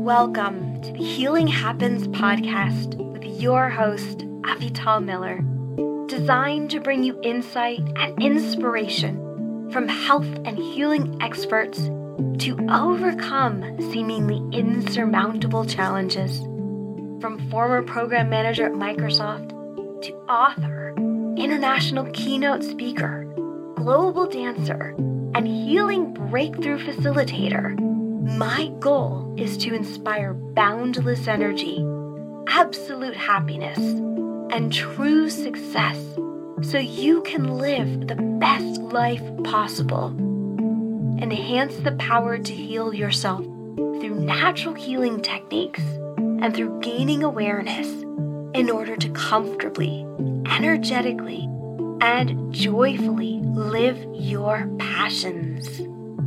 Welcome to the Healing Happens podcast with your host, Avital Miller, designed to bring you insight and inspiration from health and healing experts to overcome seemingly insurmountable challenges. From former program manager at Microsoft to author, international keynote speaker, global dancer, and healing breakthrough facilitator, my goal is to inspire boundless energy, absolute happiness, and true success so you can live the best life possible. Enhance the power to heal yourself through natural healing techniques and through gaining awareness in order to comfortably, energetically, and joyfully live your passions.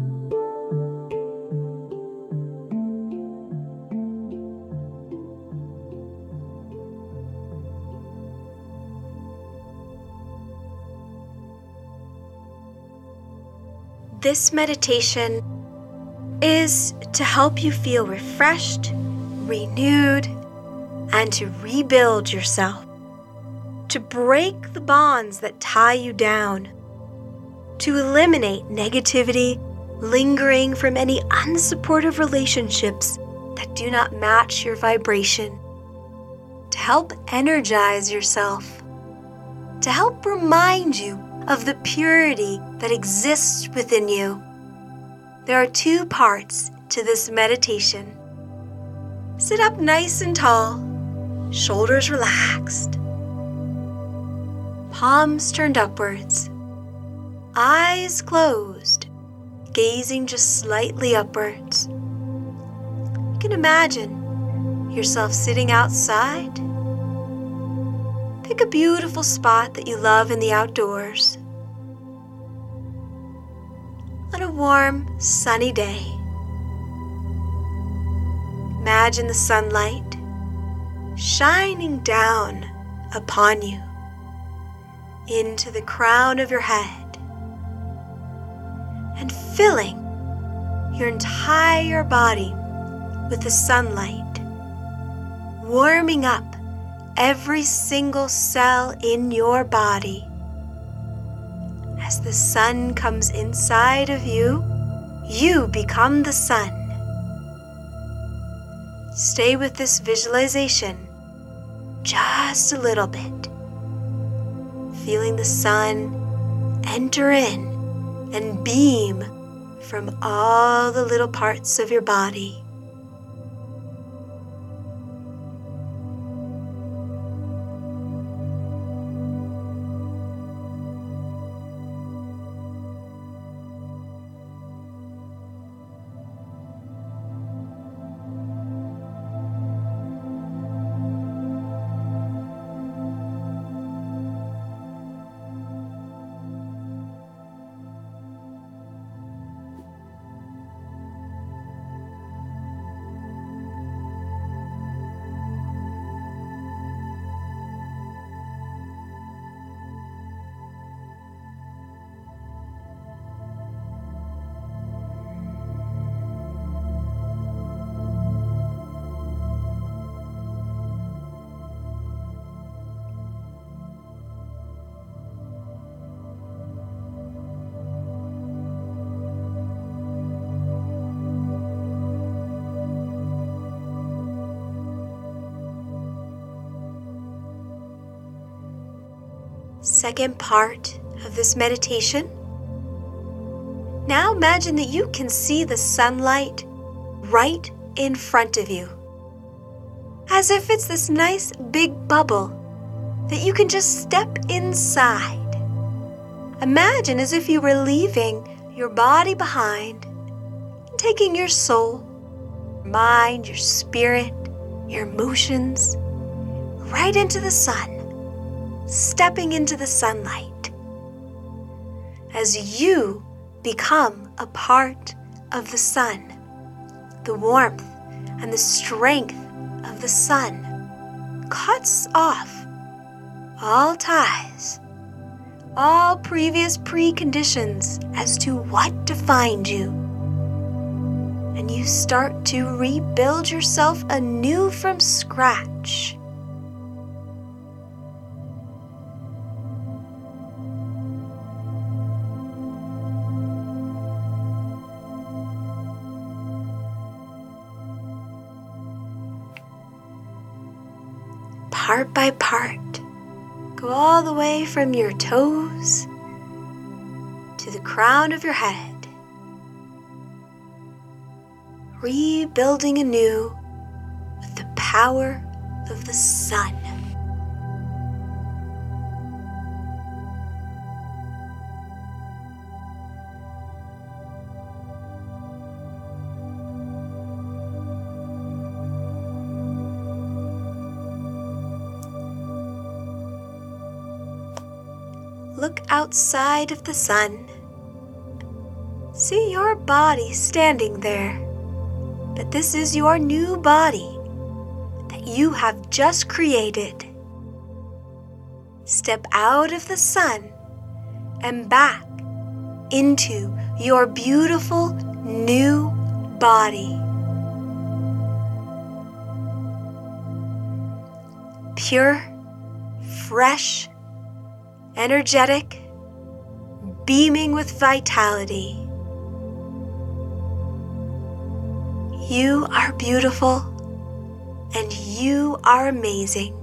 This meditation is to help you feel refreshed, renewed, and to rebuild yourself, to break the bonds that tie you down, to eliminate negativity lingering from any unsupportive relationships that do not match your vibration, to help energize yourself, to help remind you of the purity that exists within you. There are two parts to this meditation. Sit up nice and tall, shoulders relaxed, palms turned upwards, eyes closed, gazing just slightly upwards. You can imagine yourself sitting outside. Pick a beautiful spot that you love in the outdoors. On a warm, sunny day, imagine the sunlight shining down upon you into the crown of your head and filling your entire body with the sunlight, warming up every single cell in your body. As the sun comes inside of you, you become the sun. Stay with this visualization just a little bit, feeling the sun enter in and beam from all the little parts of your body. Second part of this meditation. Now imagine that you can see the sunlight right in front of you, as if it's this nice big bubble that you can just step inside. Imagine as if you were leaving your body behind, taking your soul, your mind, your spirit, your emotions, right into the sun. Stepping into the sunlight as you become a part of the sun. The warmth and the strength of the sun cuts off all ties, all previous preconditions as to what defined you. and you start to rebuild yourself anew from scratch. Part by part, go all the way from your toes to the crown of your head, rebuilding anew with the power of the sun. Look outside of the sun. See your body standing there, but this is your new body that you have just created. Step out of the sun and back into your beautiful new body. Pure, fresh, energetic, beaming with vitality. You are beautiful and you are amazing.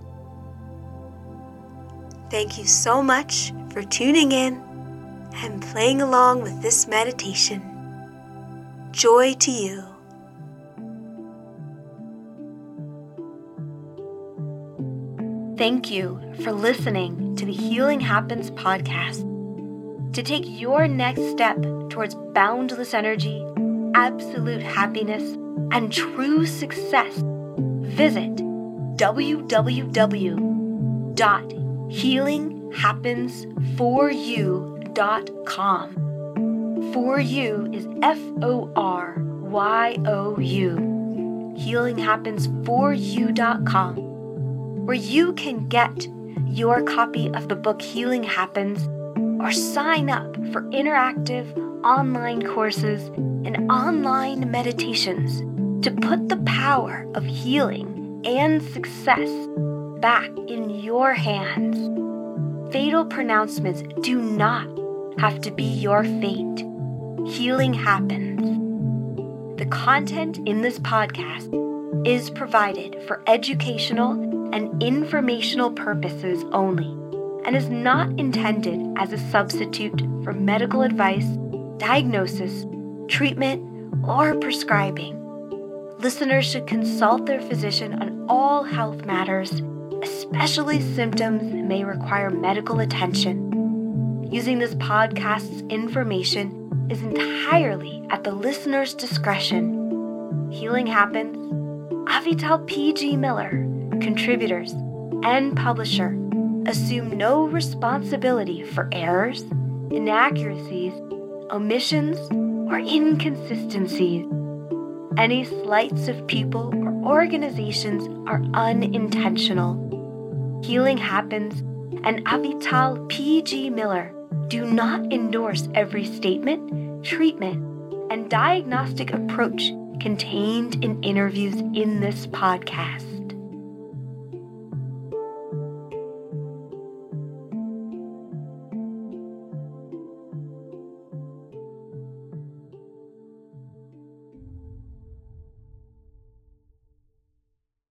Thank you so much for tuning in and playing along with this meditation. Joy to you. Thank you for listening to the Healing Happens podcast. To take your next step towards boundless energy, absolute happiness, and true success, visit www.healinghappensforyou.com. For you is FORYOU. Healinghappensforyou.com, where you can get your copy of the book Healing Happens or sign up for interactive online courses and online meditations to put the power of healing and success back in your hands. Fatal pronouncements do not have to be your fate. Healing happens. The content in this podcast is provided for educational and informational purposes only, and is not intended as a substitute for medical advice, diagnosis, treatment, or prescribing. Listeners should consult their physician on all health matters, especially symptoms that may require medical attention. Using this podcast's information is entirely at the listener's discretion. Healing Happens, Avital P.G. Miller, contributors, and publisher, assume no responsibility for errors, inaccuracies, omissions, or inconsistencies. Any slights of people or organizations are unintentional. Healing Happens and Avital P.G. Miller do not endorse every statement, treatment, and diagnostic approach contained in interviews in this podcast.